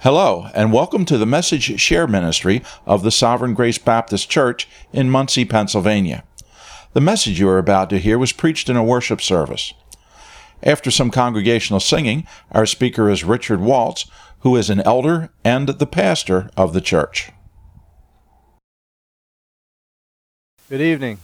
Hello, and welcome to the Message Share Ministry of the Sovereign Grace Baptist Church in Muncie, Pennsylvania. The message you are about to hear was preached in a worship service. After some congregational singing, our speaker is Richard Waltz, who is an elder and the pastor of the church. Good evening.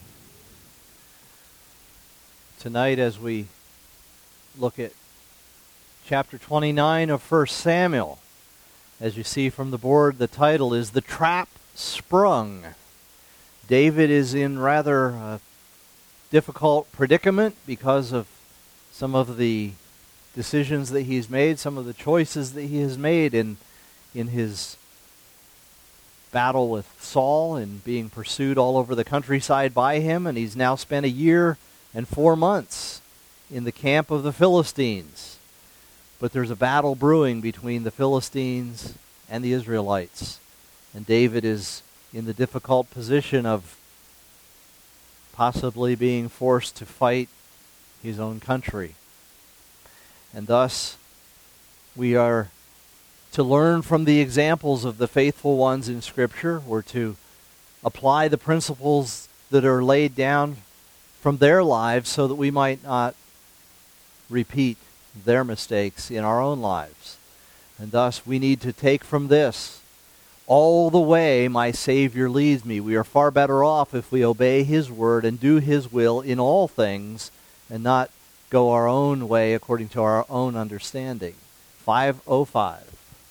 Tonight, as we look at chapter 29 of 1 Samuel, as you see from the board, the title is The Trap Sprung. David is in rather a difficult predicament because of some of the decisions that he's made, some of the choices that he has made in his battle with Saul and being pursued all over the countryside by him, and he's now spent a year and 4 months in the camp of the Philistines. But there's a battle brewing between the Philistines and the Israelites. And David is in the difficult position of possibly being forced to fight his own country. And thus, we are to learn from the examples of the faithful ones in Scripture. We're to apply the principles that are laid down from their lives so that we might not repeat their mistakes in our own lives. And thus we need to take from this, all the way my Savior leads me. We are far better off if we obey His word and do His will in all things and not go our own way according to our own understanding. 5:05.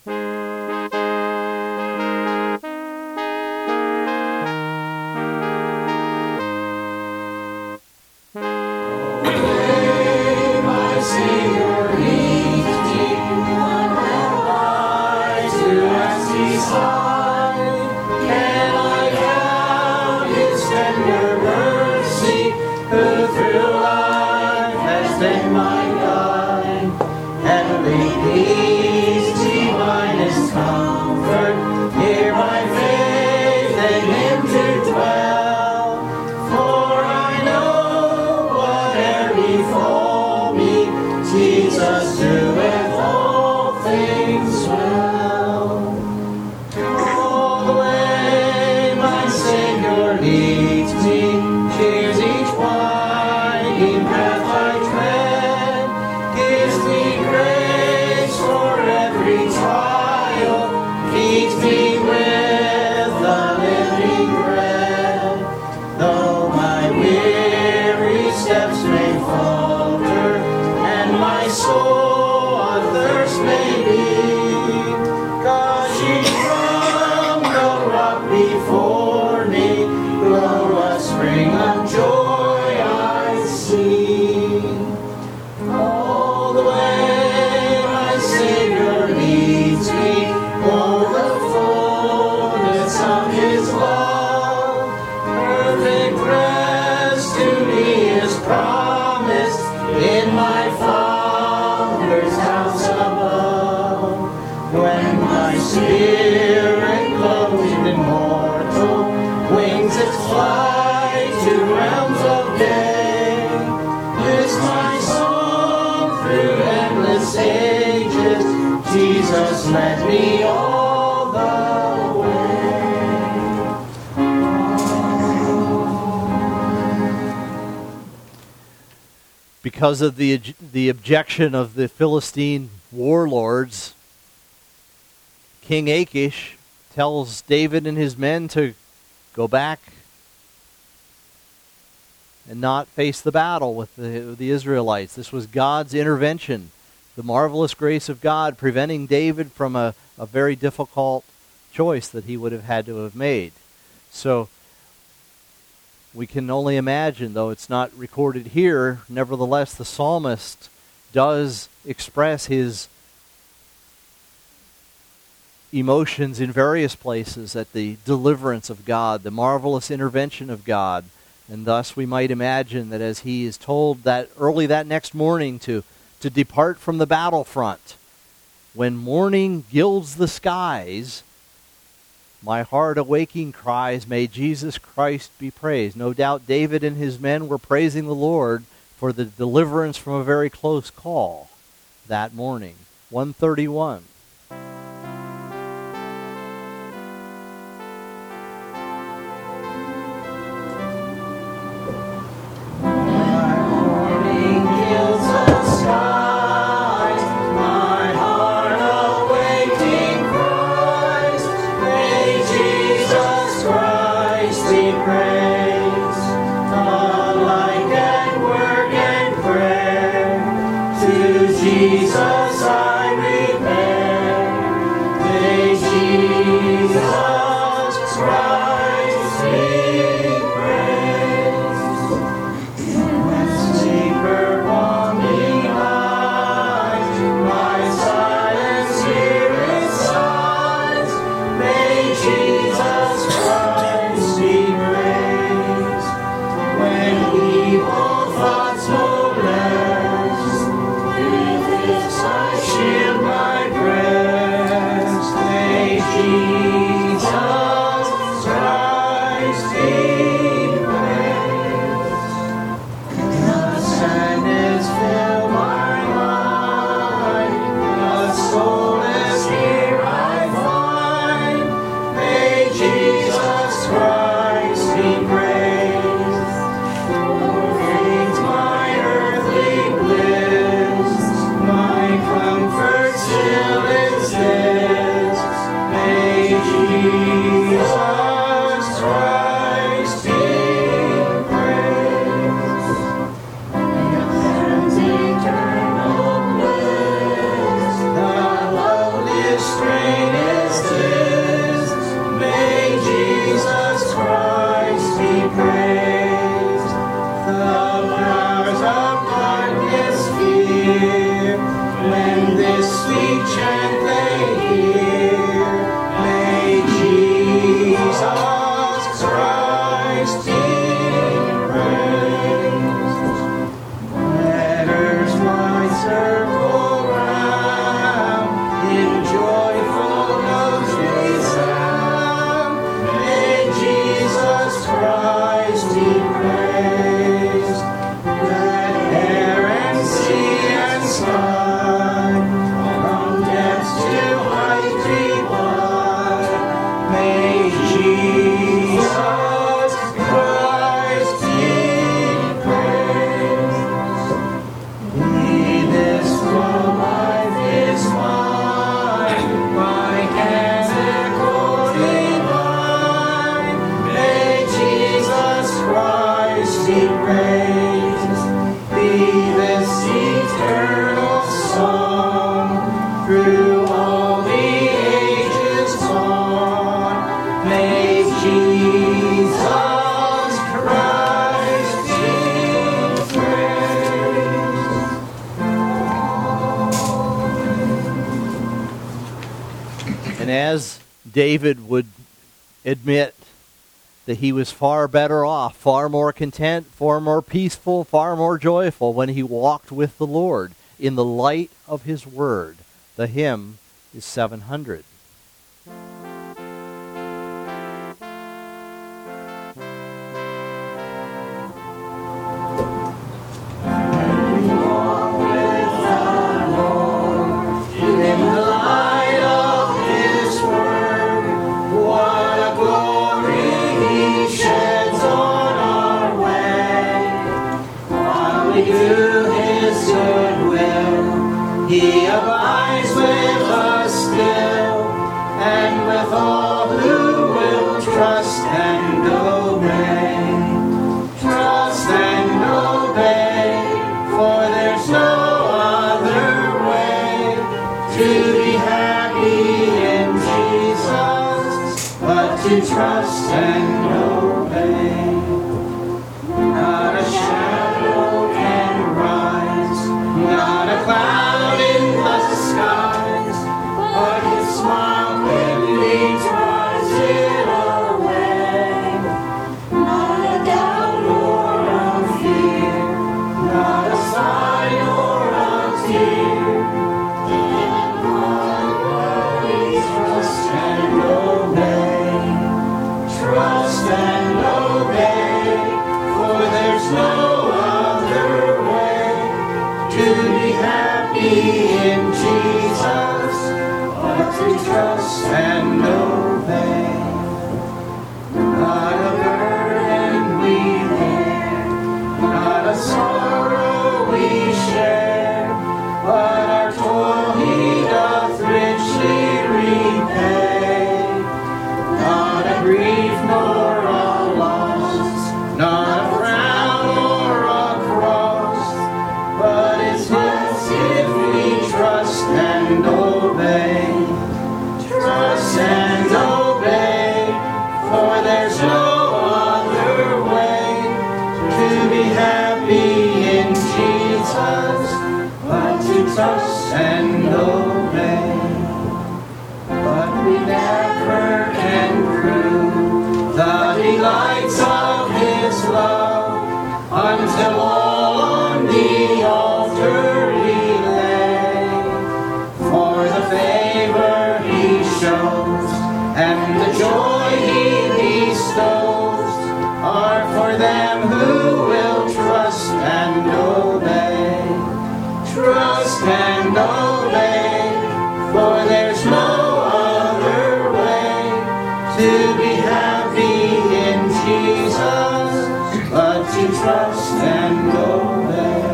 Because of the objection of the Philistine warlords, King Achish tells David and his men to go back and not face the battle with the Israelites. This was God's intervention, the marvelous grace of God preventing David from a very difficult choice that he would have had to have made. So we can only imagine, though it's not recorded here, nevertheless the psalmist does express his emotions in various places at the deliverance of God, the marvelous intervention of God. And thus we might imagine that as he is told that early that next morning to depart from the battlefront, when morning gilds the skies, My heart awaking cries, may Jesus Christ be praised. No doubt David and his men were praising the Lord for the deliverance from a very close call that morning. 131. And as David would admit that he was far better off, far more content, far more peaceful, far more joyful when he walked with the Lord in the light of his word. The hymn is 700. He abides with us still, and with all who will trust and obey. Trust and obey, for there's no other way to be happy in Jesus, but to trust and obey. Not a shadow can rise, not a cloud in the skies, but his smile quickly drives it away. Not a doubt or a fear, not a sigh or a tear. In one word we trust and obey. Trust and obey, for there's no other way to be happy in Jesus, but to trust and obey. Not a burden we bear, not a sorrow we share, but our toil he doth richly repay. Not a grief nor a loss, not a frown or a cross, but it's his if we trust and obey. Trust and obey, for there's no other way to be happy in Jesus, but to trust and obey. But we never can prove the delights of his love until all on the altar we lay. For the favor he shows and the joy he bestows are for them who will trust and obey. Trust and obey, for there's no other way to be happy in Jesus, but to trust and obey.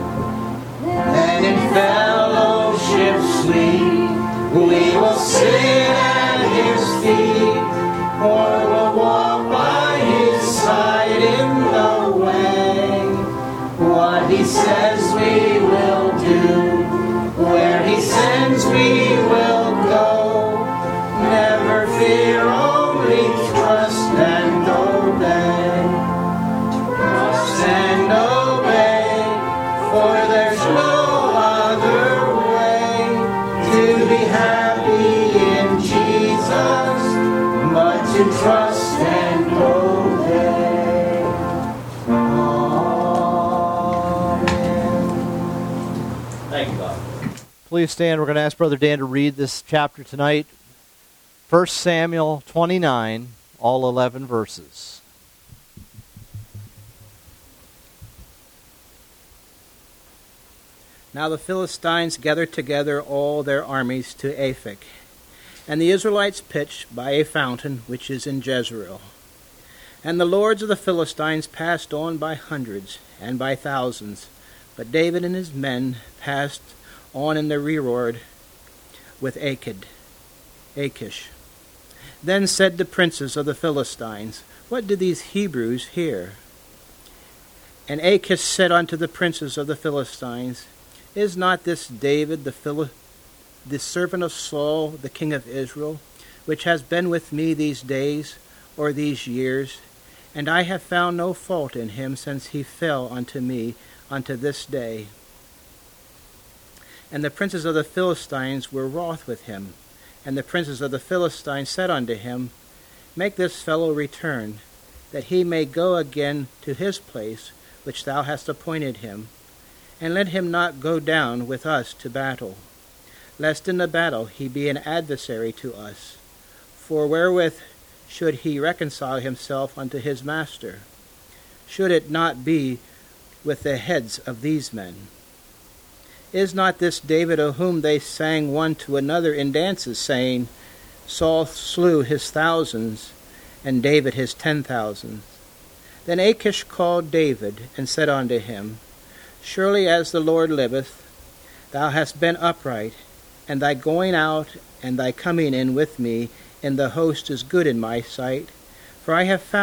And in fellowship sweet, we will sit at his feet, or we'll walk by his side in the way. What he says we will do, where he sends we will go. Never fear, only trust and obey. Trust and obey, for there's no other way to be happy in Jesus, but to trust and obey. Amen. Thank you, God. Please stand. We're going to ask Brother Dan to read this chapter tonight. 1 Samuel 29, all 11 verses. Now the Philistines gathered together all their armies to Aphek, and the Israelites pitched by a fountain which is in Jezreel. And the lords of the Philistines passed on by hundreds and by thousands, but David and his men passed on in the rearward with Achish. Then said the princes of the Philistines, What do these Hebrews here? And Achish said unto the princes of the Philistines, Is not this David the servant of Saul, the king of Israel, which has been with me these days, or these years? And I have found no fault in him since he fell unto me unto this day. And the princes of the Philistines were wroth with him, And the princes of the Philistines said unto him, Make this fellow return, that he may go again to his place which thou hast appointed him, and let him not go down with us to battle, lest in the battle he be an adversary to us. For wherewith should he reconcile himself unto his master? Should it not be with the heads of these men? Is not this David, of whom they sang one to another in dances, saying, Saul slew his thousands, and David his 10,000? Then Achish called David, and said unto him, Surely as the Lord liveth, thou hast been upright, and thy going out and thy coming in with me in the host is good in my sight. For I have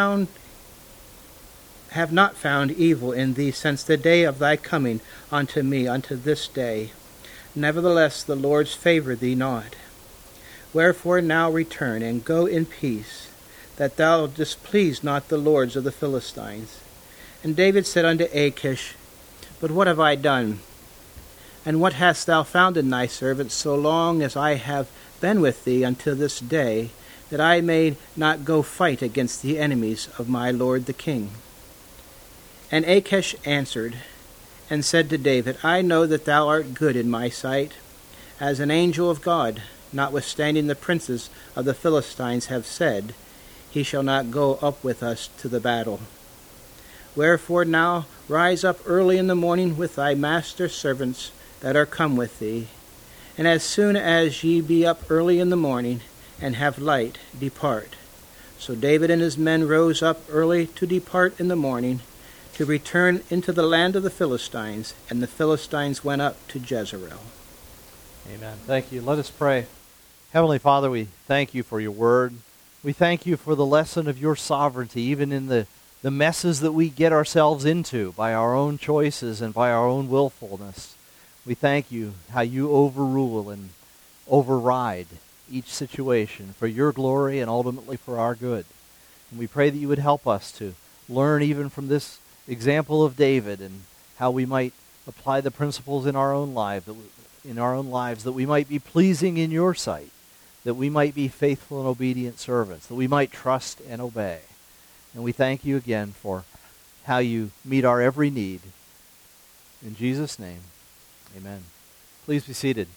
not found evil in thee since the day of thy coming unto me unto this day. Nevertheless the Lord's favor thee not. Wherefore now return, and go in peace, that thou displease not the lords of the Philistines. And David said unto Achish, But what have I done? And what hast thou found in thy servant so long as I have been with thee until this day, that I may not go fight against the enemies of my lord the king? And Achish answered and said to David, I know that thou art good in my sight, as an angel of God, notwithstanding the princes of the Philistines have said, He shall not go up with us to the battle. Wherefore now rise up early in the morning with thy master's servants that are come with thee, and as soon as ye be up early in the morning, and have light, depart. So David and his men rose up early to depart in the morning, to return into the land of the Philistines, and the Philistines went up to Jezreel. Amen. Thank you. Let us pray. Heavenly Father, we thank you for your word. We thank you for the lesson of your sovereignty, even in the messes that we get ourselves into by our own choices and by our own willfulness. We thank you how you overrule and override each situation for your glory and ultimately for our good. And we pray that you would help us to learn even from this example of David and how we might apply the principles in our own lives, that we might be pleasing in your sight, that we might be faithful and obedient servants, that we might trust and obey. And we thank you again for how you meet our every need. In Jesus' name, amen. Please be seated.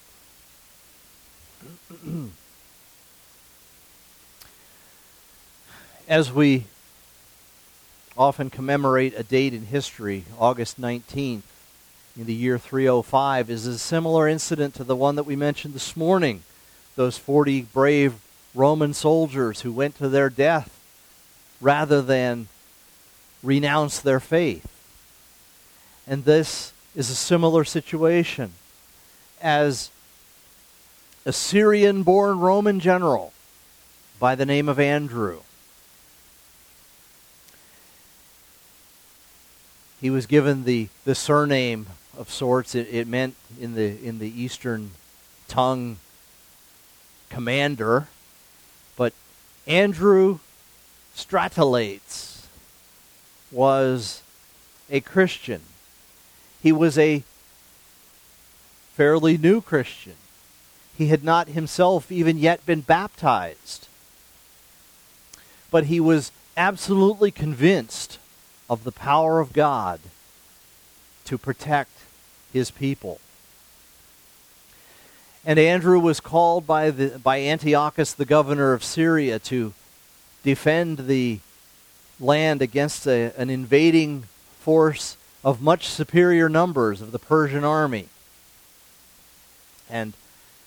As we often commemorate a date in history, August 19th, in the year 305, is a similar incident to the one that we mentioned this morning. Those 40 brave Roman soldiers who went to their death rather than renounce their faith. And this is a similar situation as a Syrian-born Roman general by the name of Andrew. He was given the surname of sorts. It meant in the Eastern tongue commander. But Andrew Stratoletes was a Christian. He was a fairly new Christian. He had not himself even yet been baptized. But he was absolutely convinced of the power of God to protect his people. And Andrew was called by Antiochus, the governor of Syria, to defend the land against an invading force of much superior numbers of the Persian army. And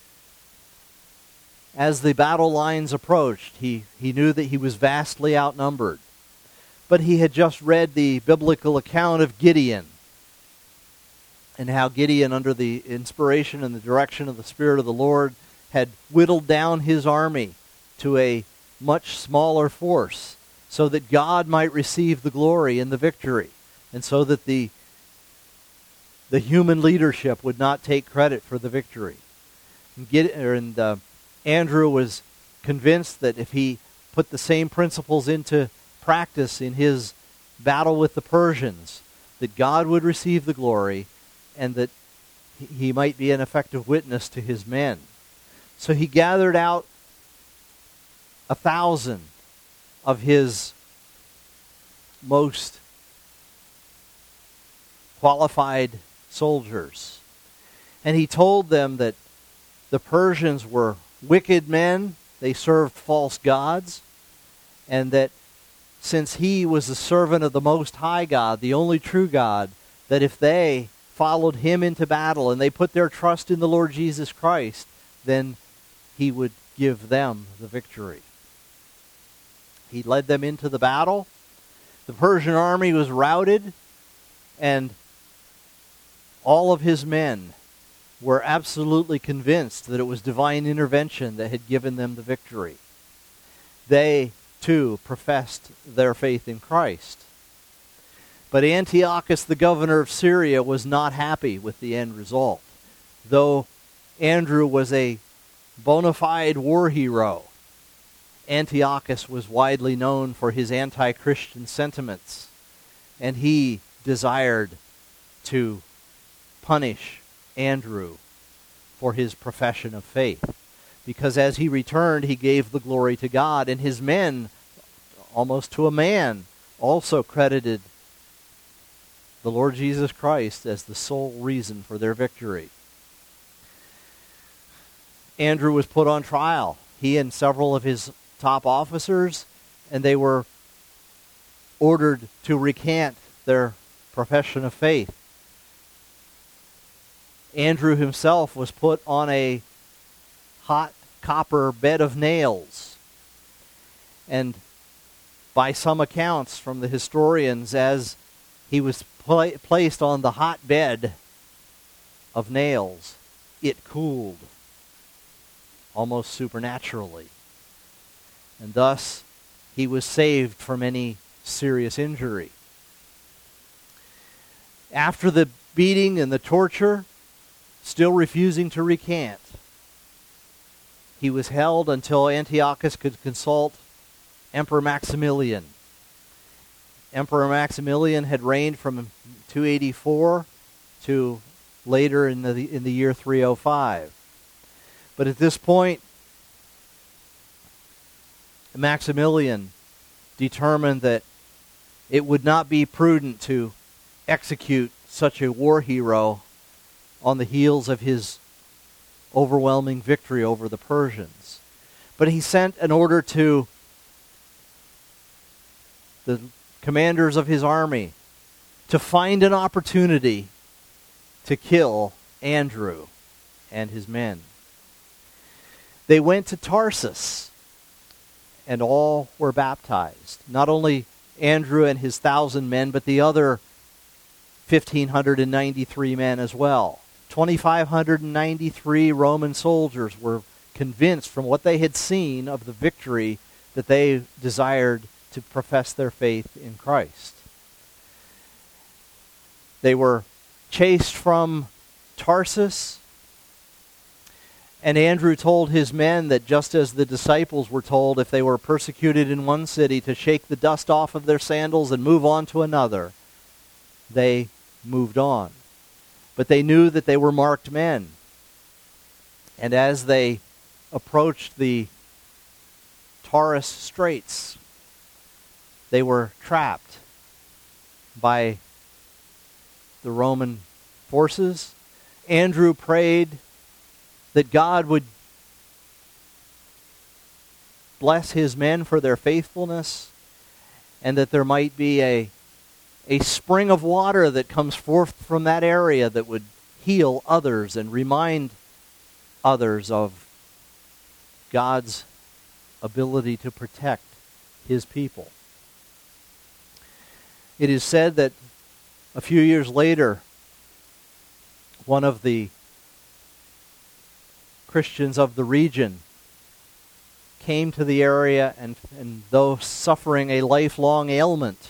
as the battle lines approached, he knew that he was vastly outnumbered. But he had just read the biblical account of Gideon, and how Gideon, under the inspiration and the direction of the Spirit of the Lord, had whittled down his army to a much smaller force so that God might receive the glory and the victory, and so that the human leadership would not take credit for the victory. And Andrew was convinced that if he put the same principles into practice in his battle with the Persians, that God would receive the glory and that he might be an effective witness to his men. So he gathered out 1,000 of his most qualified soldiers. And he told them that the Persians were wicked men, they served false gods, and that since he was the servant of the Most High God, the only true God, that if they followed him into battle and they put their trust in the Lord Jesus Christ, then he would give them the victory. He led them into the battle. The Persian army was routed, and all of his men were absolutely convinced that it was divine intervention that had given them the victory. They, too, professed their faith in Christ. But Antiochus, the governor of Syria, was not happy with the end result. Though Andrew was a bona fide war hero, Antiochus was widely known for his anti-Christian sentiments, and he desired to punish Andrew for his profession of faith, because as he returned, he gave the glory to God, and his men, almost to a man, also credited the Lord Jesus Christ as the sole reason for their victory. Andrew was put on trial, he and several of his top officers, and they were ordered to recant their profession of faith. Andrew himself was put on a hot copper bed of nails. And by some accounts from the historians, as he was placed on the hot bed of nails, it cooled almost supernaturally. And thus, he was saved from any serious injury. After the beating and the torture, still refusing to recant, he was held until Antiochus could consult Emperor Maximilian. Emperor Maximilian had reigned from 284 to later in the year 305. But at this point, Maximilian determined that it would not be prudent to execute such a war hero on the heels of his overwhelming victory over the Persians. But he sent an order to the commanders of his army to find an opportunity to kill Andrew and his men. They went to Tarsus, and all were baptized. Not only Andrew and his 1,000 men, but the other 1,593 men as well. 2,593 Roman soldiers were convinced from what they had seen of the victory that they desired to profess their faith in Christ. They were chased from Tarsus, and Andrew told his men that just as the disciples were told if they were persecuted in one city to shake the dust off of their sandals and move on to another, they moved on. But they knew that they were marked men. And as they approached the Taurus Straits, they were trapped by the Roman forces. Andrew prayed that God would bless his men for their faithfulness, and that there might be a spring of water that comes forth from that area that would heal others and remind others of God's ability to protect his people. It is said that a few years later, one of the Christians of the region came to the area, and though suffering a lifelong ailment,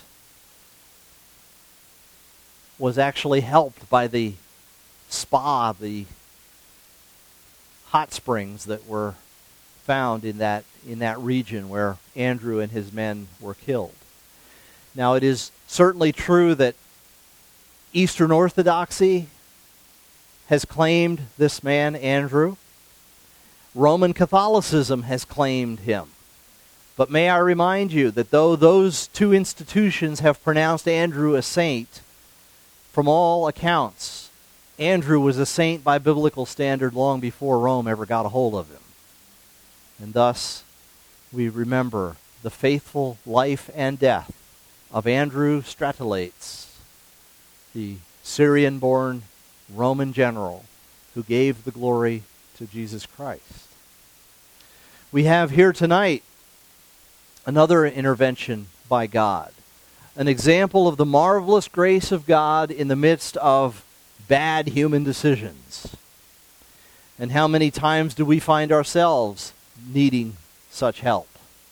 was actually helped by the spa, the hot springs that were found in that region where Andrew and his men were killed. Now, it is certainly true that Eastern Orthodoxy has claimed this man, Andrew. Roman Catholicism has claimed him. But may I remind you that though those two institutions have pronounced Andrew a saint, from all accounts, Andrew was a saint by biblical standard long before Rome ever got a hold of him. And thus, we remember the faithful life and death of Andrew Stratoletes, the Syrian-born Roman general who gave the glory to Jesus Christ. We have here tonight another intervention by God, an example of the marvelous grace of God in the midst of bad human decisions. And how many times do we find ourselves needing such help?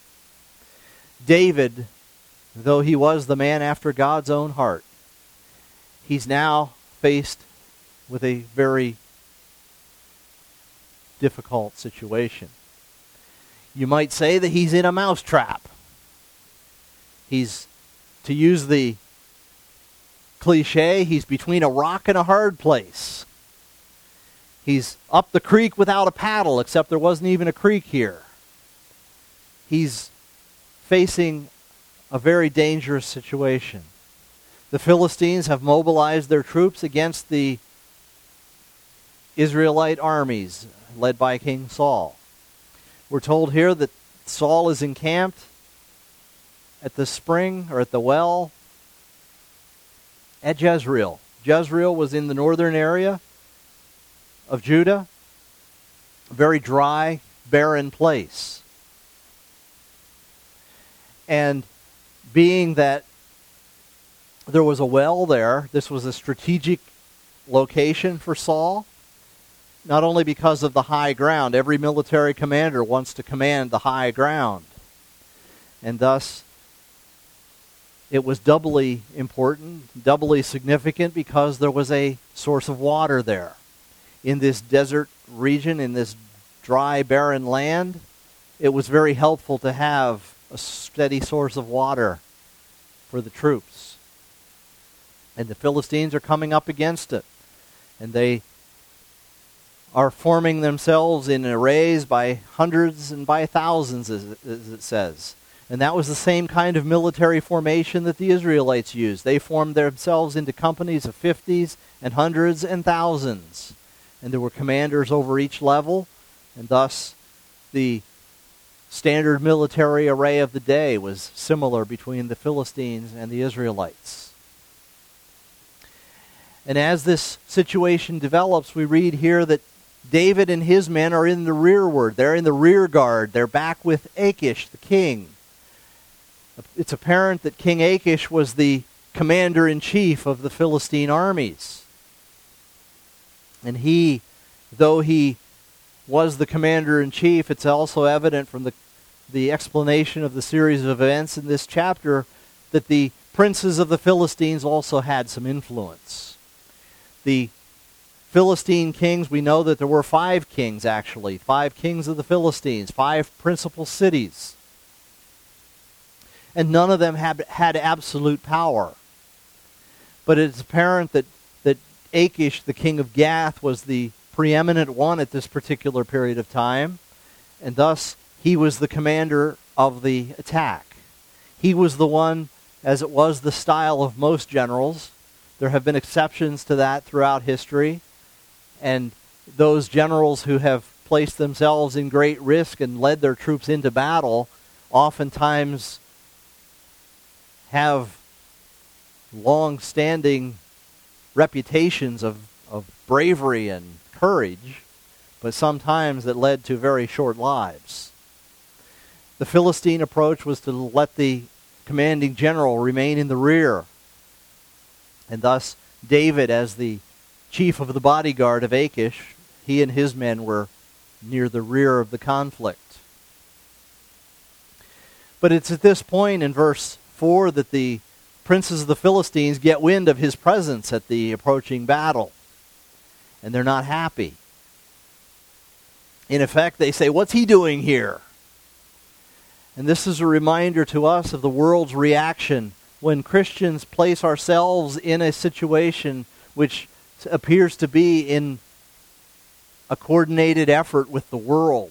David, though he was the man after God's own heart, he's now faced with a very difficult situation. You might say that he's in a mousetrap. He's, to use the cliche, he's between a rock and a hard place. He's up the creek without a paddle, except there wasn't even a creek here. He's facing a very dangerous situation. The Philistines have mobilized their troops against the Israelite armies led by King Saul. We're told here that Saul is encamped at the spring, or at the well, at Jezreel. Jezreel was in the northern area of Judah, a very dry, barren place. And being that there was a well there, this was a strategic location for Saul, not only because of the high ground. Every military commander wants to command the high ground. And thus, it was doubly important, doubly significant, because there was a source of water there. In this desert region, in this dry, barren land, it was very helpful to have a steady source of water for the troops. And the Philistines are coming up against it. And they are forming themselves in arrays by hundreds and by thousands, as it says. And that was the same kind of military formation that the Israelites used. They formed themselves into companies of 50s and hundreds and thousands. And there were commanders over each level, and thus the standard military array of the day was similar between the Philistines and the Israelites. And as this situation develops, we read here that David and his men are in the rearward. They're in the rear guard. They're back with Achish, the king. It's apparent that King Achish was the commander-in-chief of the Philistine armies. And he, though he was the commander-in-chief, it's also evident from the explanation of the series of events in this chapter that the princes of the Philistines also had some influence. The Philistine kings, we know that there were 5 kings actually, 5 kings of the Philistines, 5 principal cities. And none of them had absolute power. But it's apparent that Achish, the king of Gath, was the preeminent one at this particular period of time, and thus he was the commander of the attack. He was the one, as it was the style of most generals. There have been exceptions to that throughout history, and those generals who have placed themselves in great risk and led their troops into battle oftentimes have long-standing reputations of bravery and courage, but sometimes that led to very short lives. The Philistine approach was to let the commanding general remain in the rear, and thus David, as the chief of the bodyguard of Achish, he and his men were near the rear of the conflict. But it's at this point in verse 4 that the princes of the Philistines get wind of his presence at the approaching battle. And they're not happy. In effect, they say, "What's he doing here?" And this is a reminder to us of the world's reaction when Christians place ourselves in a situation which appears to be in a coordinated effort with the world.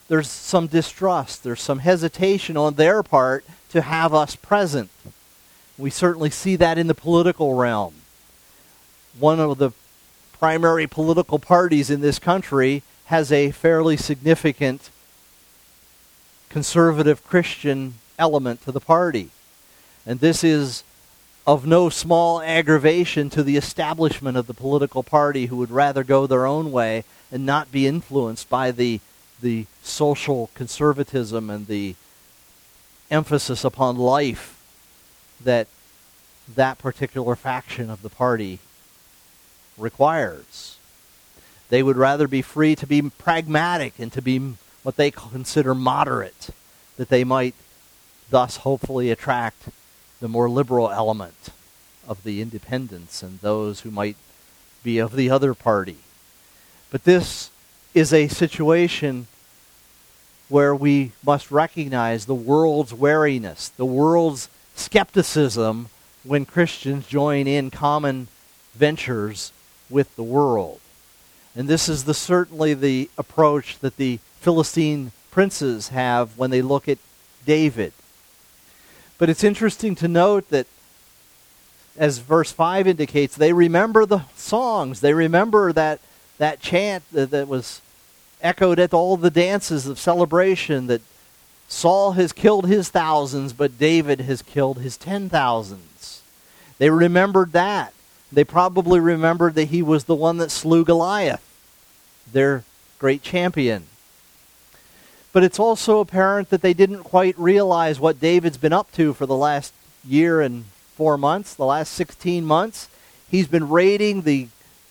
there's some distrust, there's some hesitation on their part to have us present. We certainly see that in the political realm. One of the primary political parties in this country has a fairly significant conservative Christian element to the party. And this is of no small aggravation to the establishment of the political party, who would rather go their own way and not be influenced by the social conservatism and the emphasis upon life that particular faction of the party requires. They would rather be free to be pragmatic and to be what they consider moderate, that they might thus hopefully attract the more liberal element of the independents and those who might be of the other party. But this is a situation where we must recognize the world's wariness, the world's skepticism when Christians join in common ventures with the world. And this is certainly the approach that the Philistine princes have when they look at David. But it's interesting to note that, as verse 5 indicates, they remember the songs. They remember that chant that was echoed at all the dances of celebration, that Saul has killed his thousands, but David has killed his 10,000s. They remembered that. They probably remembered that he was the one that slew Goliath, their great champion. But it's also apparent that they didn't quite realize what David's been up to for the last year and 4 months, the last 16 months. He's been raiding the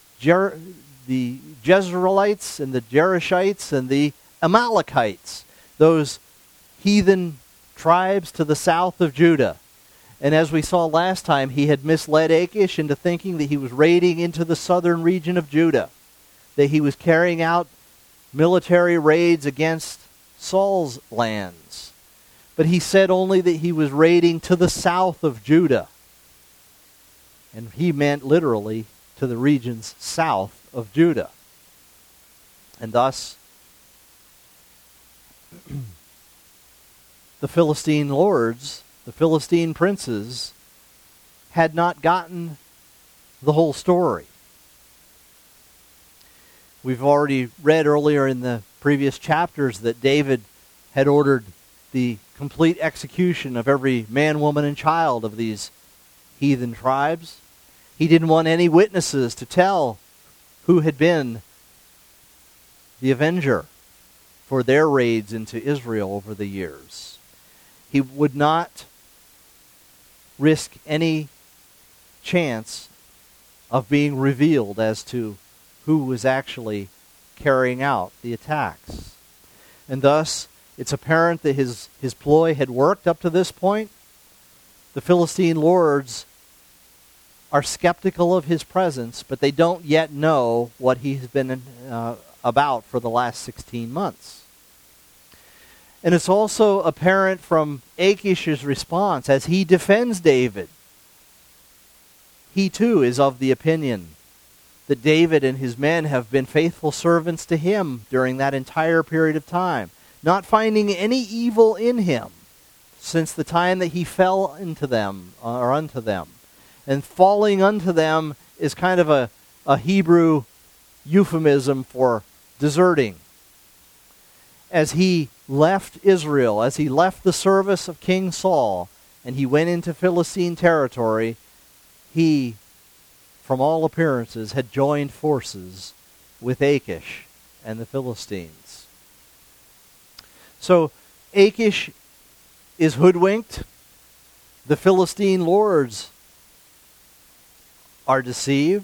Jezreelites and the Jerishites and the Amalekites, those heathen tribes to the south of Judah. And as we saw last time, he had misled Achish into thinking that he was raiding into the southern region of Judah, that he was carrying out military raids against Saul's lands. But he said only that he was raiding to the south of Judah. And he meant literally to the regions south of Judah. And thus, the Philistine lords, the Philistine princes, had not gotten the whole story. We've already read earlier in the previous chapters that David had ordered the complete execution of every man, woman, and child of these heathen tribes. He didn't want any witnesses to tell who had been the avenger for their raids into Israel over the years. He would not risk any chance of being revealed as to who was actually carrying out the attacks. And thus, it's apparent that his ploy had worked up to this point. The Philistine lords are skeptical of his presence, but they don't yet know what he's been about for the last 16 months. And it's also apparent from Achish's response as he defends David. He too is of the opinion that David and his men have been faithful servants to him during that entire period of time, not finding any evil in him since the time that he fell into them, or unto them. And falling unto them is kind of a Hebrew euphemism for deserting. As he left Israel, as he left the service of King Saul, and he went into Philistine territory, he, from all appearances, had joined forces with Achish and the Philistines. So Achish is hoodwinked. The Philistine lords are deceived.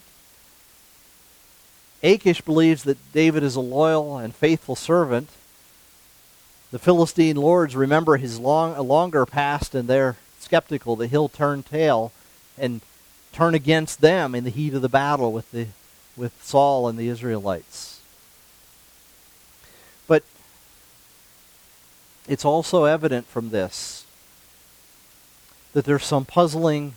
Achish believes that David is a loyal and faithful servant. The Philistine lords remember his longer past, and they're skeptical that he'll turn tail and turn against them in the heat of the battle with Saul and the Israelites. But it's also evident from this that there's some puzzling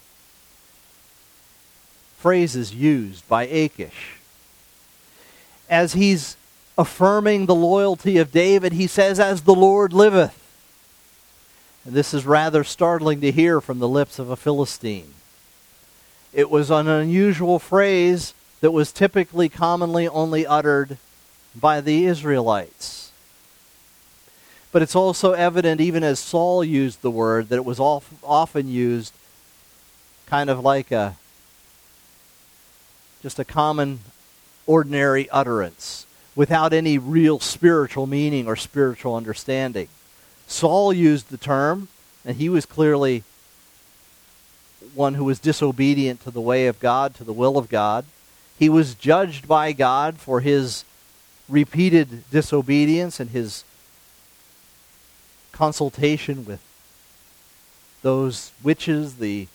phrases used by Achish. As he's affirming the loyalty of David, he says, "As the Lord liveth." And this is rather startling to hear from the lips of a Philistine. It was an unusual phrase that was typically commonly only uttered by the Israelites. But it's also evident, even as Saul used the word, that it was often used kind of like just a common, ordinary utterance, without any real spiritual meaning or spiritual understanding. Saul used the term, and he was clearly one who was disobedient to the way of God, to the will of God. He was judged by God for his repeated disobedience and his consultation with those witches, the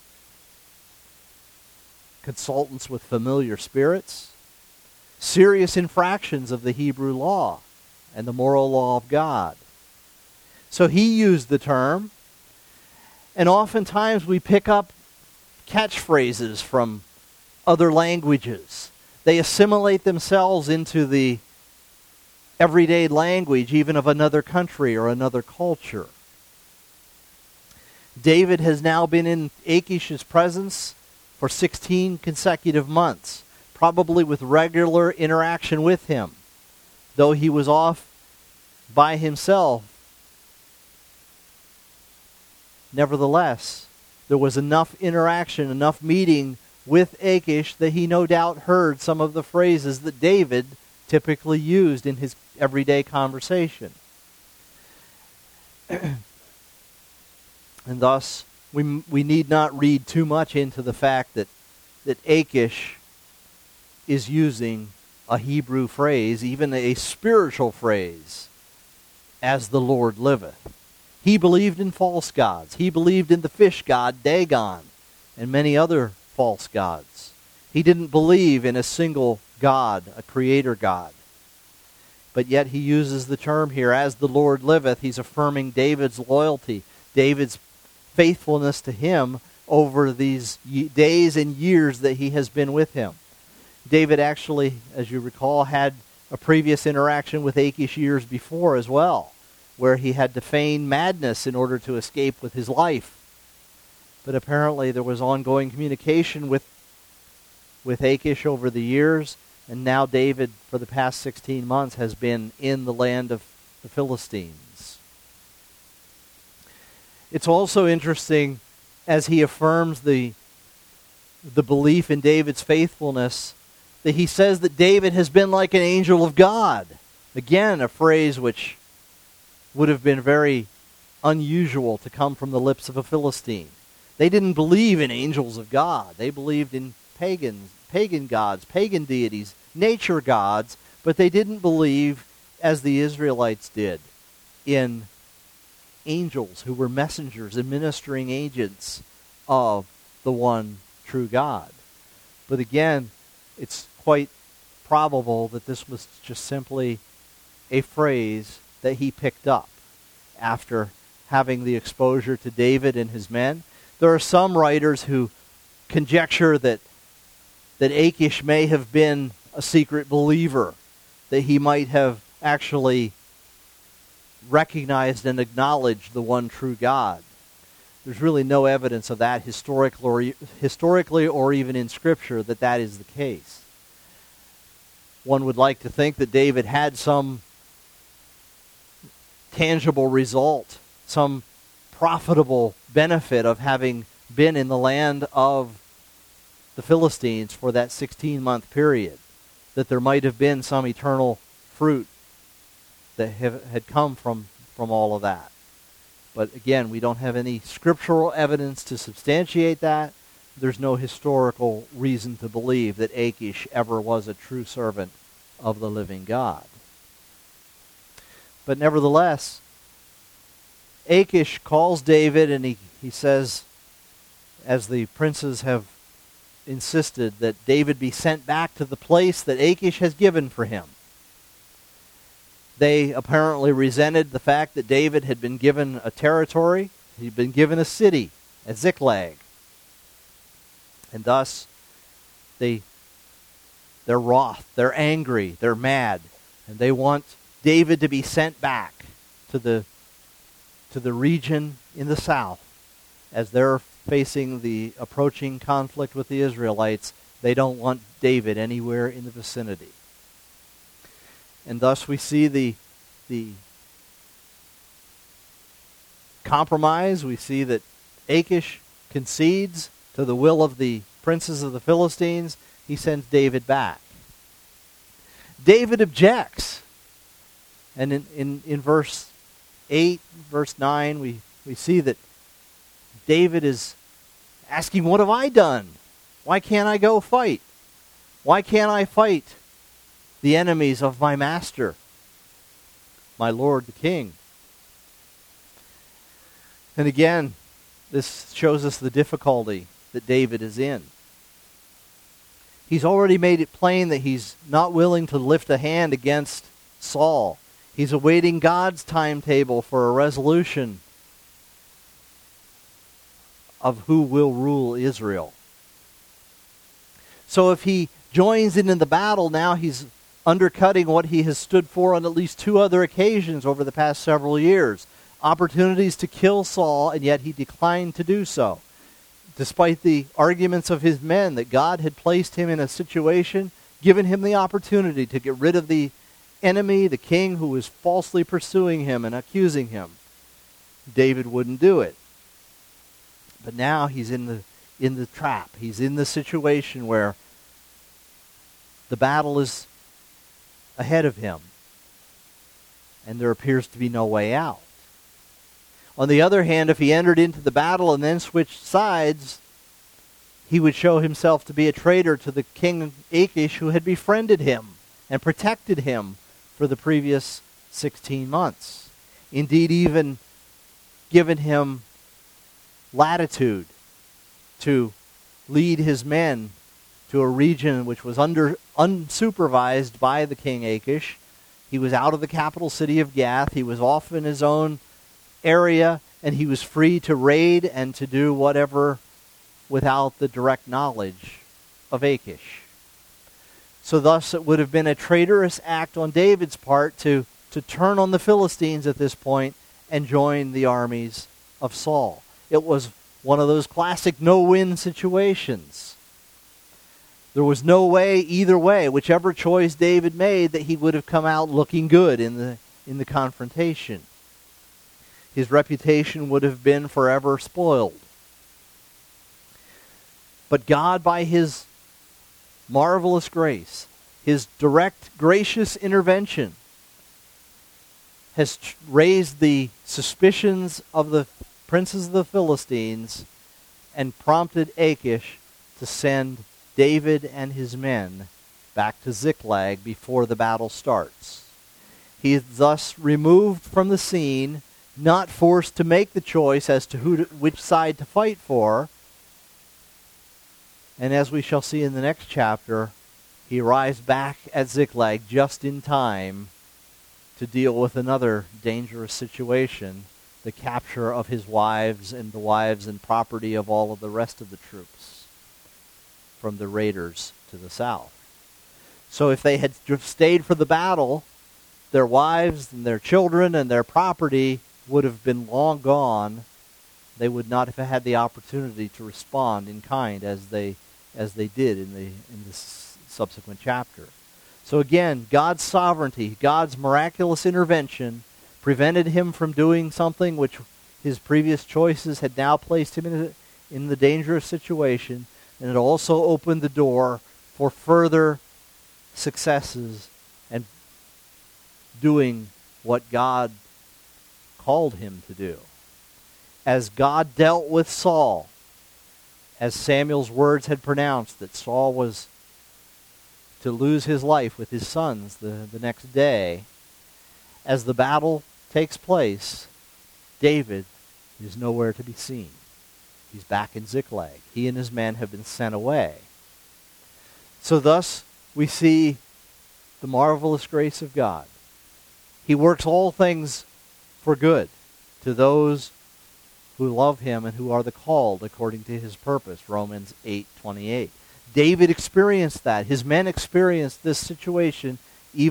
consultants with familiar spirits, serious infractions of the Hebrew law and the moral law of God. So he used the term, and oftentimes we pick up catchphrases from other languages. They assimilate themselves into the everyday language, even of another country or another culture. David has now been in Achish's presence for 16 consecutive months, probably with regular interaction with him. Though he was off by himself, nevertheless, there was enough interaction, enough meeting with Achish that he no doubt heard some of the phrases that David typically used in his everyday conversation. And thus, we need not read too much into the fact that Achish is using a Hebrew phrase, even a spiritual phrase, "as the Lord liveth." He believed in false gods. He believed in the fish god Dagon and many other false gods. He didn't believe in a single God, a creator God. But yet he uses the term here, "as the Lord liveth." He's affirming David's loyalty, David's faithfulness to him over these days and years that he has been with him. David actually, as you recall, had a previous interaction with Achish years before as well, where he had to feign madness in order to escape with his life. But apparently there was ongoing communication with Achish over the years, and now David, for the past 16 months, has been in the land of the Philistines. It's also interesting, as he affirms the belief in David's faithfulness, that he says that David has been like an angel of God. Again, a phrase which would have been very unusual to come from the lips of a Philistine. They didn't believe in angels of God. They believed in pagan gods, pagan deities, nature gods, but they didn't believe, as the Israelites did, in angels who were messengers and ministering agents of the one true God. But again, it's quite probable that this was just simply a phrase that he picked up after having the exposure to David and his men. There are some writers who conjecture that Achish may have been a secret believer, that he might have actually recognized and acknowledged the one true God. There's really no evidence of that historically or even in Scripture that is the case. One would like to think that David had some tangible result, some profitable benefit of having been in the land of the Philistines for that 16-month period, that there might have been some eternal fruit that had come from all of that. But again, we don't have any scriptural evidence to substantiate that. There's no historical reason to believe that Achish ever was a true servant of the living God. But nevertheless, Achish calls David, and he says, as the princes have insisted, that David be sent back to the place that Achish has given for him. They apparently resented the fact that David had been given a territory. He'd been given a city at Ziklag. And thus, they're wroth, they're angry, they're mad. And they want David to be sent back to the region in the south. As they're facing the approaching conflict with the Israelites, they don't want David anywhere in the vicinity. And thus we see the compromise. We see that Achish concedes to the will of the princes of the Philistines. He sends David back. David objects. And in verse 8, verse 9, we see that David is asking, what have I done? Why can't I go fight? Why can't I fight the enemies of my master, my lord the king? And again, this shows us the difficulty that David is in. He's already made it plain that he's not willing to lift a hand against Saul. He's awaiting God's timetable for a resolution of who will rule Israel. So if he joins in the battle, now he's undercutting what he has stood for on at least 2 other occasions over the past several years. Opportunities to kill Saul, and yet he declined to do so. Despite the arguments of his men that God had placed him in a situation, given him the opportunity to get rid of the enemy, the king who was falsely pursuing him and accusing him, David wouldn't do it. But now he's in the trap. He's in the situation where the battle is ahead of him, and there appears to be no way out. On the other hand, if he entered into the battle and then switched sides, he would show himself to be a traitor to the king Achish, who had befriended him and protected him for the previous 16 months. Indeed, even given him latitude to lead his men to a region which was unsupervised by the king Achish. He was out of the capital city of Gath. He was off in his own area, and he was free to raid and to do whatever without the direct knowledge of Achish. So thus it would have been a traitorous act on David's part to turn on the Philistines at this point and join the armies of Saul. It was one of those classic no-win situations. There was no way, either way, whichever choice David made, that he would have come out looking good in the confrontation. His reputation would have been forever spoiled. But God, by his marvelous grace, his direct, gracious intervention, has raised the suspicions of the princes of the Philistines and prompted Achish to send David and his men back to Ziklag before the battle starts. He is thus removed from the scene, not forced to make the choice as to which side to fight for. And as we shall see in the next chapter, he arrives back at Ziklag just in time to deal with another dangerous situation, the capture of his wives and the wives and property of all of the rest of the troops from the raiders to the south. So if they had stayed for the battle, their wives and their children and their property would have been long gone. They would not have had the opportunity to respond in kind as they did in the subsequent chapter. So again, God's sovereignty, God's miraculous intervention prevented him from doing something which his previous choices had now placed him in the dangerous situation, and it also opened the door for further successes and doing what God called him to do. As God dealt with Saul, as Samuel's words had pronounced that Saul was to lose his life with his sons the next day, as the battle takes place, David is nowhere to be seen. He's back in Ziklag. He and his men have been sent away. So thus we see the marvelous grace of God. He works all things for good to those who love him and who are the called according to his purpose, Romans 8:28. David experienced that. His men experienced this situation even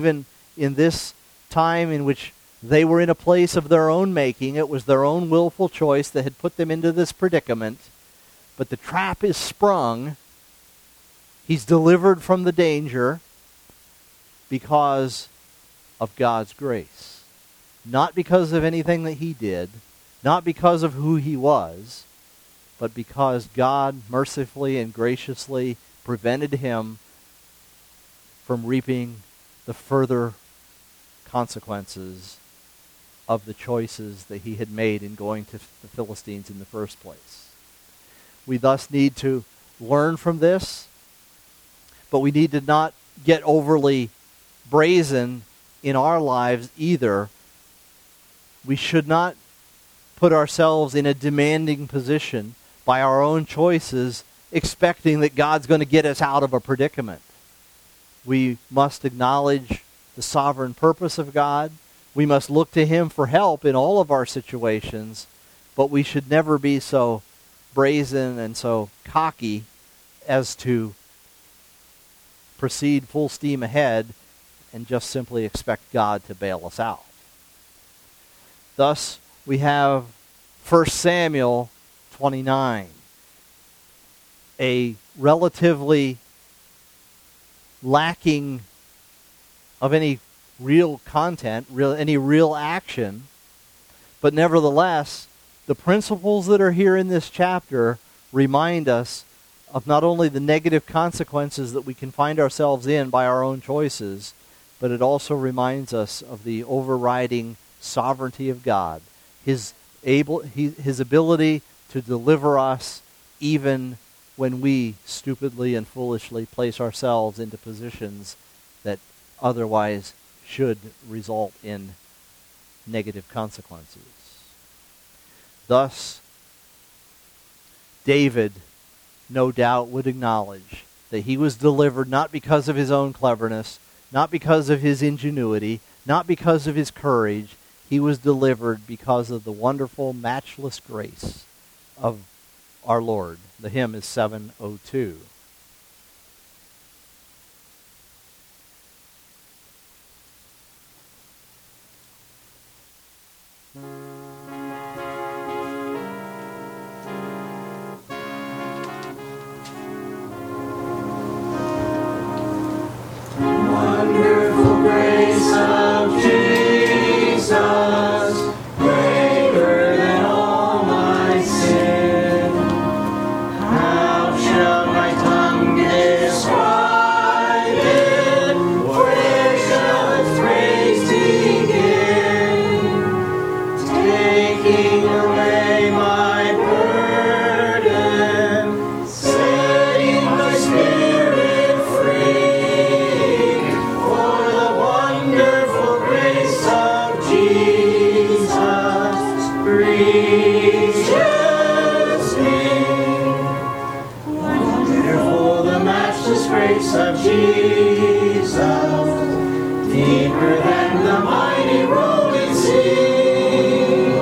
in this time in which they were in a place of their own making. It was their own willful choice that had put them into this predicament. But the trap is sprung. He's delivered from the danger because of God's grace. Not because of anything that he did, not because of who he was, but because God mercifully and graciously prevented him from reaping the further consequences of the choices that he had made in going to the Philistines in the first place. We thus need to learn from this, but we need to not get overly brazen in our lives either. We should not put ourselves in a demanding position by our own choices, expecting that God's going to get us out of a predicament. We must acknowledge the sovereign purpose of God. We must look to him for help in all of our situations, but we should never be so brazen and so cocky as to proceed full steam ahead and just simply expect God to bail us out. Thus, we have 1 Samuel 29, a relatively lacking of any real content, any real action, but nevertheless, the principles that are here in this chapter remind us of not only the negative consequences that we can find ourselves in by our own choices, but it also reminds us of the overriding sovereignty of God, his ability to deliver us even when we stupidly and foolishly place ourselves into positions that otherwise should result in negative consequences. Thus, David no doubt would acknowledge that he was delivered not because of his own cleverness, not because of his ingenuity, not because of his courage. He was delivered because of the wonderful, matchless grace of our Lord. The hymn is 702. Wonderful grace of Jesus, greater than all my sin. How shall my tongue describe it? Where shall its praise begin? Taking away my burden, setting my spirit free. For the wonderful grace of Jesus reaches me. Wonderful the matchless grace of Jesus, deeper than the mighty rolling sea.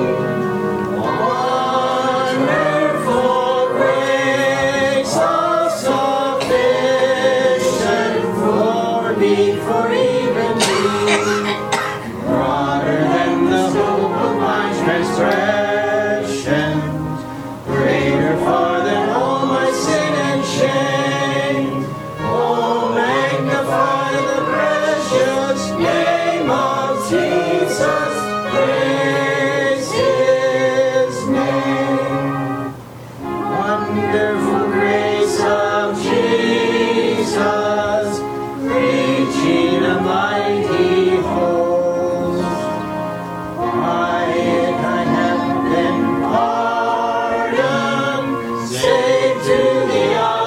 Wonderful grace of salvation for me, for even me. Broader than the scope of my transgressions, greater far than all my sin and shame. Oh, magnify the precious name of Jesus, praise his name. Wonderful grace of Jesus, reaching a mighty host. By it I have been pardoned, saved to the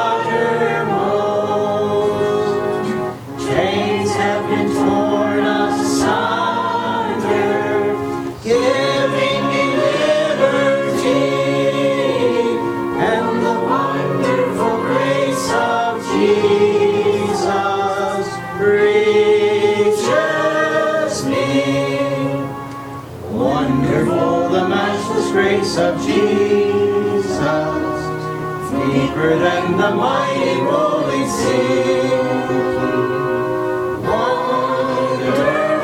uttermost. Chains have been torn asunder, giving me liberty. And the wonderful grace of Jesus reaches me. Wonderful the matchless grace of Jesus, deeper than the mighty rolling sea. Wonderful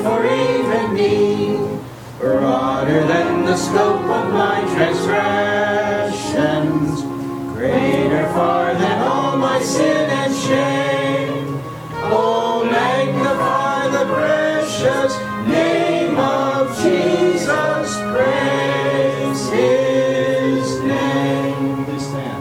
for even me, broader than the scope of my transgressions, greater far than all my sin and shame. Oh, magnify the precious name of Jesus, praise his name. Please stand.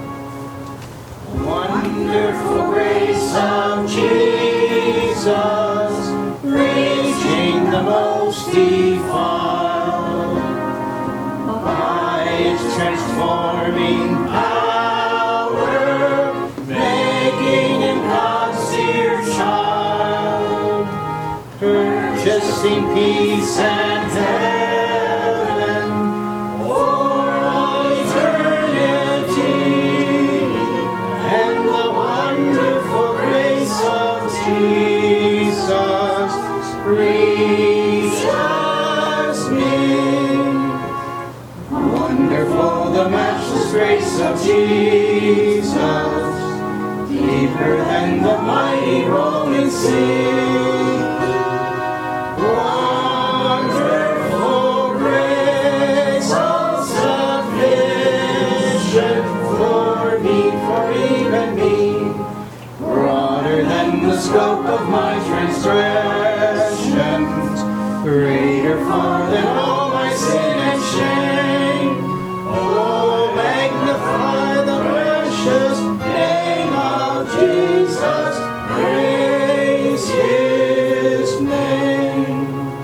Wonderful grace of Jesus, reaching the most defiled, by his transforming power, making him God's dear child, purchasing peace and heaven for all eternity, and the wonderful grace of Jesus reaches me. Wonderful the matchless grace of Jesus, deeper than the mighty rolling sea. Wonderful grace of sufficient for me, for even me, broader than the scope of my transgressions, greater far than all my sin and shame. Oh, magnify the precious name of Jesus, praise his name.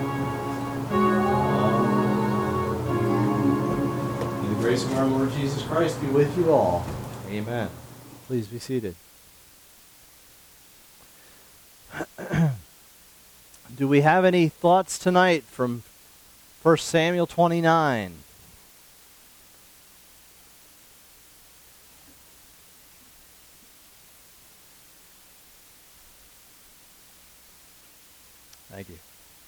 May the grace of our Lord Jesus Christ be with you all. Amen. Please be seated. Do we have any thoughts tonight from 1 Samuel 29? Thank you.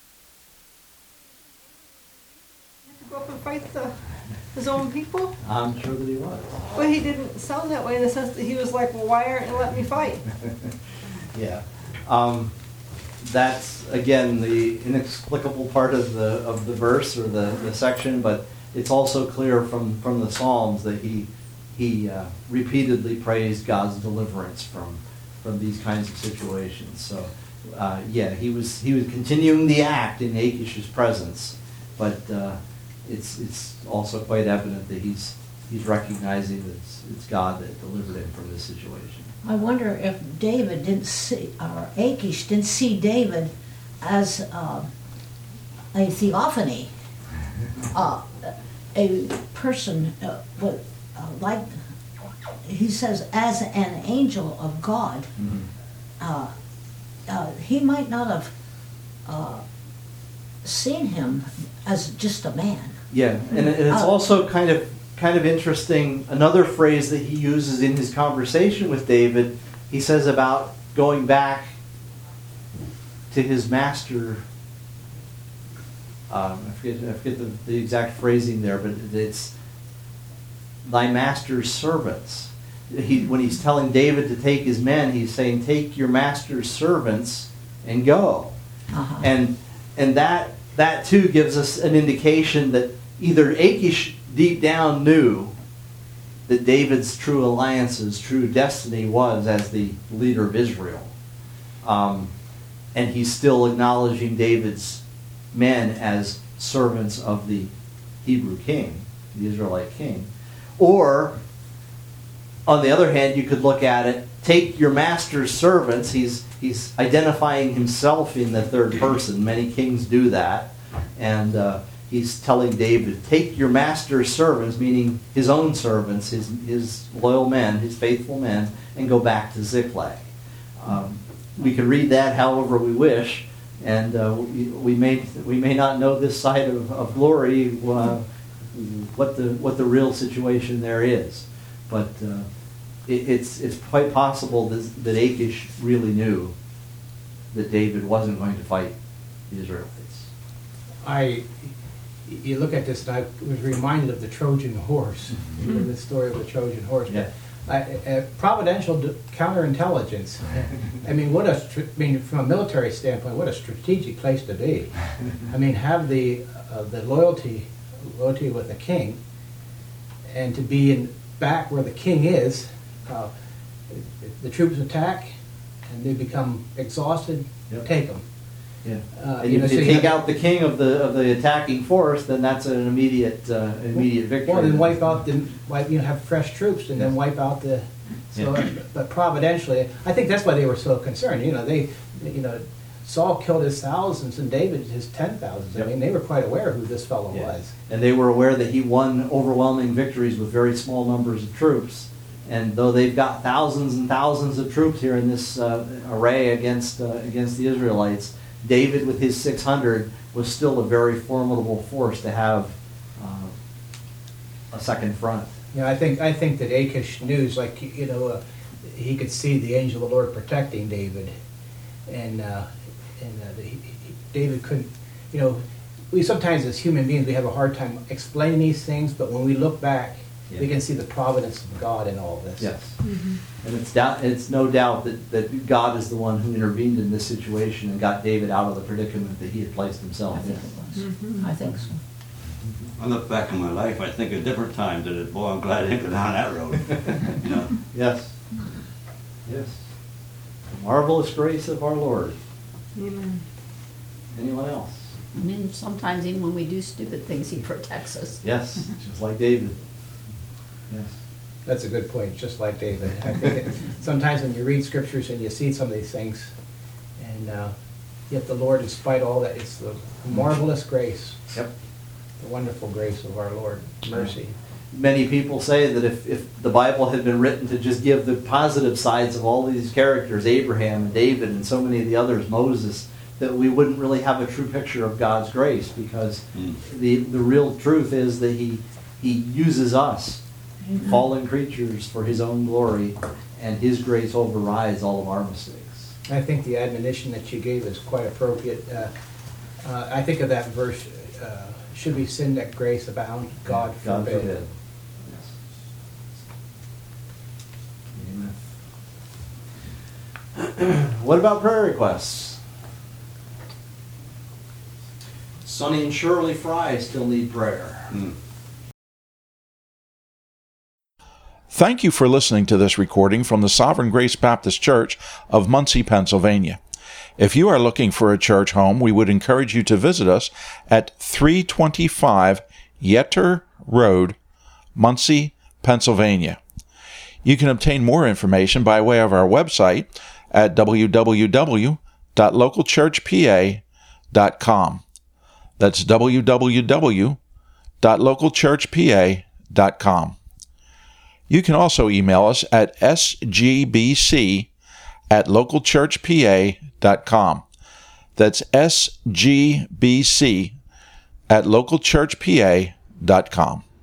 To go up and fight his own people? I'm sure that he was. Well, he didn't sound that way in the sense that he was like, well, why aren't you letting me fight? Yeah. That's, again, the inexplicable part of the verse or the section, but it's also clear from the Psalms that he repeatedly praised God's deliverance from these kinds of situations. So, he was continuing the act in Achish's presence, but it's also quite evident that he's recognizing that it's God that delivered him from this situation. I wonder if David didn't see, or Achish didn't see David as a theophany, a person like he says, as an angel of God. Mm-hmm. He might not have seen him as just a man. Yeah, and it's also kind of interesting. Another phrase that he uses in his conversation with David, he says about going back to his master. I forget the exact phrasing there, but it's thy master's servants. When he's telling David to take his men, he's saying, take your master's servants and go. Uh-huh. And that too gives us an indication that either Achish deep down knew that David's true alliance's true destiny was as the leader of Israel. And he's still acknowledging David's men as servants of the Hebrew king, the Israelite king. Or, on the other hand, you could look at it, take your master's servants. He's identifying himself in the third person. Many kings do that. And he's telling David, take your master's servants, meaning his own servants, his loyal men, his faithful men, and go back to Ziklag. We can read that however we wish, and we may not know this side of glory what the real situation there is, but it's quite possible that Achish really knew that David wasn't going to fight the Israelites. You look at this, and I was reminded of the Trojan horse. You know the story of the Trojan horse. Yeah. Providential counterintelligence. I mean, from a military standpoint, what a strategic place to be. I mean, have the loyalty with the king, and to be back where the king is. The troops attack, and they become exhausted. Yep. Take them. Yeah. And if you take out the king of the attacking force, then that's an immediate victory. Well, then have fresh troops, and then wipe out the. So, but providentially, I think that's why they were so concerned. Saul killed his thousands and David his 10,000s. I mean, they were quite aware who this fellow was. And they were aware that he won overwhelming victories with very small numbers of troops. And though they've got thousands and thousands of troops here in this array against the Israelites, David with his 600 was still a very formidable force to have a second front. I think that Achish knew, he could see the angel of the Lord protecting David, and David couldn't. We sometimes as human beings we have a hard time explaining these things, but when we look back, we can see the providence of God in all this. Yes, and it's no doubt that God is the one who intervened in this situation and got David out of the predicament that he had placed himself in. I think so. I look back in my life, I think at different times that, boy, I'm glad I didn't go down that road. Yes. The marvelous grace of our Lord. Amen. Anyone else? I mean, sometimes even when we do stupid things, he protects us. Yes, just like David. Yes. That's a good point, just like David. I think sometimes when you read scriptures and you see some of these things, and yet the Lord, in spite of all that, it's the marvelous grace. Yep. The wonderful grace of our Lord. Mercy. Many people say that if the Bible had been written to just give the positive sides of all these characters, Abraham and David and so many of the others, Moses, that we wouldn't really have a true picture of God's grace, because the real truth is that he uses us, fallen creatures, for his own glory, and his grace overrides all of our mistakes. I think the admonition that you gave is quite appropriate. I think of that verse, should we sin that grace abound? God forbid. God forbid. Yes. Amen. What about prayer requests? Sonny and Shirley Fry still need prayer. Thank you for listening to this recording from the Sovereign Grace Baptist Church of Muncie, Pennsylvania. If you are looking for a church home, we would encourage you to visit us at 325 Yetter Road, Muncie, Pennsylvania. You can obtain more information by way of our website at www.localchurchpa.com. That's www.localchurchpa.com. You can also email us at sgbc@localchurchpa.com. That's sgbc@localchurchpa.com.